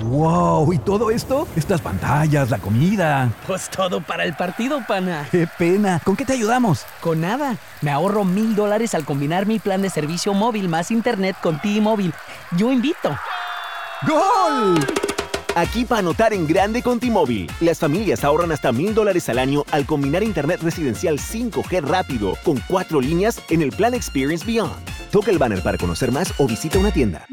¡Wow! ¿Y todo esto? Estas pantallas, la comida. Pues todo para el partido, pana. ¡Qué pena! ¿Con qué te ayudamos? Con nada. Me ahorro $1,000 al combinar mi plan de servicio móvil más internet con T-Mobile. Yo invito. ¡Gol! Aquí para anotar en grande con T-Mobile. Las familias ahorran hasta $1,000 al año al combinar internet residencial 5G rápido con 4 líneas en el plan Experience Beyond. Toca el banner para conocer más o visita una tienda.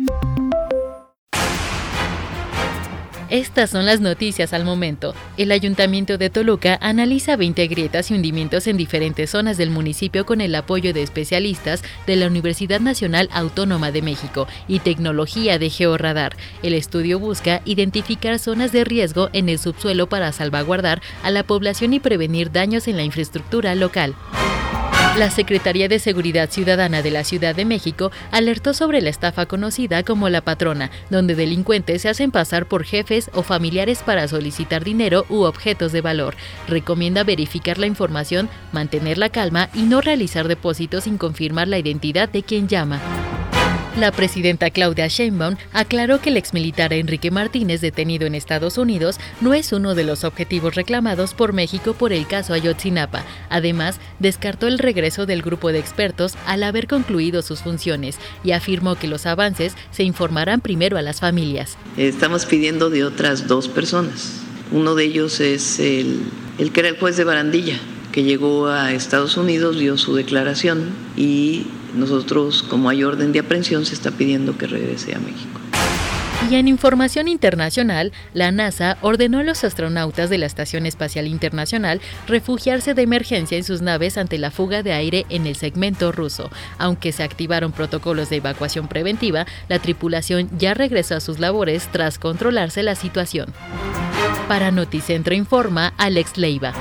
Estas son las noticias al momento. El Ayuntamiento de Toluca analiza 20 grietas y hundimientos en diferentes zonas del municipio con el apoyo de especialistas de la Universidad Nacional Autónoma de México y tecnología de Georradar. El estudio busca identificar zonas de riesgo en el subsuelo para salvaguardar a la población y prevenir daños en la infraestructura local. La Secretaría de Seguridad Ciudadana de la Ciudad de México alertó sobre la estafa conocida como La Patrona, donde delincuentes se hacen pasar por jefes o familiares para solicitar dinero u objetos de valor. Recomienda verificar la información, mantener la calma y no realizar depósitos sin confirmar la identidad de quien llama. La presidenta Claudia Sheinbaum aclaró que el exmilitar Enrique Martínez, detenido en Estados Unidos, no es uno de los objetivos reclamados por México por el caso Ayotzinapa. Además, descartó el regreso del grupo de expertos al haber concluido sus funciones y afirmó que los avances se informarán primero a las familias. Estamos pidiendo de otras 2 personas. Uno de ellos es el que era el juez de Barandilla, que llegó a Estados Unidos, dio su declaración y nosotros, como hay orden de aprehensión, se está pidiendo que regrese a México. Y en información internacional, la NASA ordenó a los astronautas de la Estación Espacial Internacional refugiarse de emergencia en sus naves ante la fuga de aire en el segmento ruso. Aunque se activaron protocolos de evacuación preventiva, la tripulación ya regresó a sus labores tras controlarse la situación. Para Noticentro informa Alex Leiva.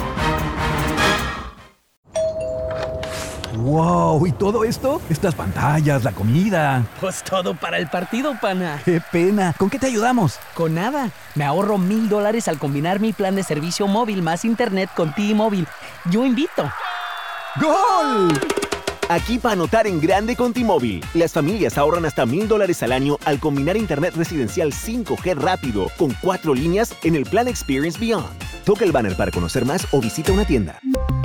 ¡Wow! ¿Y todo esto? Estas pantallas, la comida. Pues todo para el partido, pana. ¡Qué pena! ¿Con qué te ayudamos? Con nada. Me ahorro $1,000 al combinar mi plan de servicio móvil más internet con T-Mobile. Yo invito. ¡Gol! Aquí para anotar en grande con T-Mobile. Las familias ahorran hasta $1,000 al año al combinar internet residencial 5G rápido con 4 líneas en el plan Experience Beyond. Toca el banner para conocer más o visita una tienda.